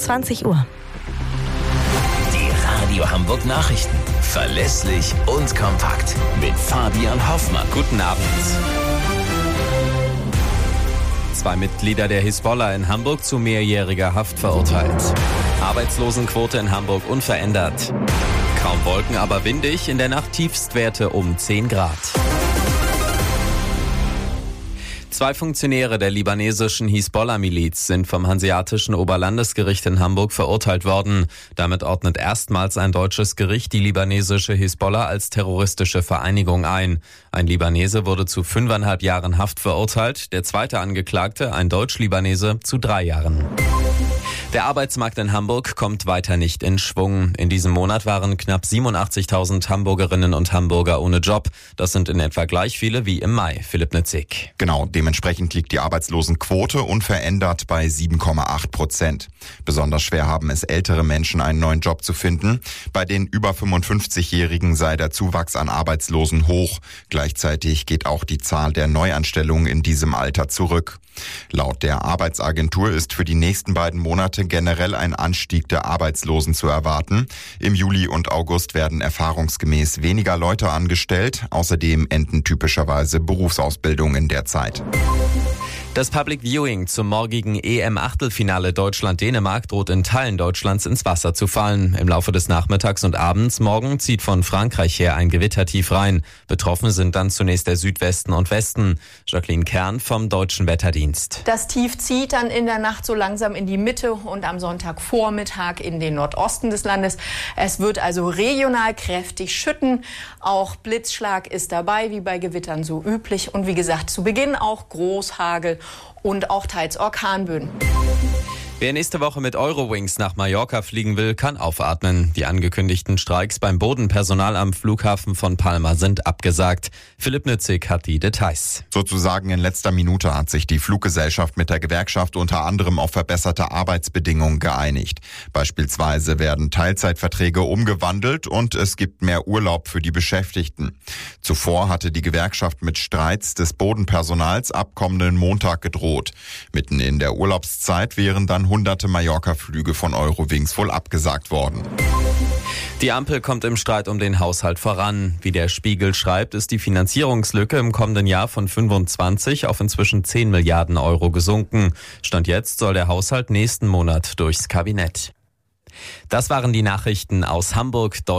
20 Uhr. Die Radio Hamburg Nachrichten. Verlässlich und kompakt. Mit Fabian Hoffmann. Guten Abend. 2 Mitglieder der Hisbollah in Hamburg zu mehrjähriger Haft verurteilt. Arbeitslosenquote in Hamburg unverändert. Kaum Wolken, aber windig. In der Nacht Tiefstwerte um 10 Grad. 2 Funktionäre der libanesischen Hisbollah-Miliz sind vom Hanseatischen Oberlandesgericht in Hamburg verurteilt worden. Damit ordnet erstmals ein deutsches Gericht die libanesische Hisbollah als terroristische Vereinigung ein. Ein Libanese wurde zu 5,5 Jahren Haft verurteilt, der zweite Angeklagte, ein Deutsch-Libanese, zu 3 Jahren. Der Arbeitsmarkt in Hamburg kommt weiter nicht in Schwung. In diesem Monat waren knapp 87.000 Hamburgerinnen und Hamburger ohne Job. Das sind in etwa gleich viele wie im Mai. Philipp Nitzig. Genau, dementsprechend liegt die Arbeitslosenquote unverändert bei 7,8%. Besonders schwer haben es ältere Menschen, einen neuen Job zu finden. Bei den über 55-Jährigen sei der Zuwachs an Arbeitslosen hoch. Gleichzeitig geht auch die Zahl der Neuanstellungen in diesem Alter zurück. Laut der Arbeitsagentur ist für die nächsten beiden Monate generell ein Anstieg der Arbeitslosen zu erwarten. Im Juli und August werden erfahrungsgemäß weniger Leute angestellt. Außerdem enden typischerweise Berufsausbildungen in der Zeit. Das Public Viewing zum morgigen EM-Achtelfinale Deutschland-Dänemark droht in Teilen Deutschlands ins Wasser zu fallen. Im Laufe des Nachmittags und Abends morgen zieht von Frankreich her ein Gewittertief rein. Betroffen sind dann zunächst der Südwesten und Westen. Jacqueline Kern vom Deutschen Wetterdienst. Das Tief zieht dann in der Nacht so langsam in die Mitte und am Sonntagvormittag in den Nordosten des Landes. Es wird also regional kräftig schütten. Auch Blitzschlag ist dabei, wie bei Gewittern so üblich. Und wie gesagt, zu Beginn auch Großhagel und auch teils Orkanböen. Wer nächste Woche mit Eurowings nach Mallorca fliegen will, kann aufatmen. Die angekündigten Streiks beim Bodenpersonal am Flughafen von Palma sind abgesagt. Philipp Nitzig hat die Details. Sozusagen in letzter Minute hat sich die Fluggesellschaft mit der Gewerkschaft unter anderem auf verbesserte Arbeitsbedingungen geeinigt. Beispielsweise werden Teilzeitverträge umgewandelt und es gibt mehr Urlaub für die Beschäftigten. Zuvor hatte die Gewerkschaft mit Streits des Bodenpersonals ab kommenden Montag gedroht. Mitten in der Urlaubszeit wären dann hunderte Mallorca-Flüge von Eurowings wohl abgesagt worden. Die Ampel kommt im Streit um den Haushalt voran. Wie der Spiegel schreibt, ist die Finanzierungslücke im kommenden Jahr von 25 auf inzwischen 10 Milliarden Euro gesunken. Stand jetzt soll der Haushalt nächsten Monat durchs Kabinett. Das waren die Nachrichten aus Hamburg,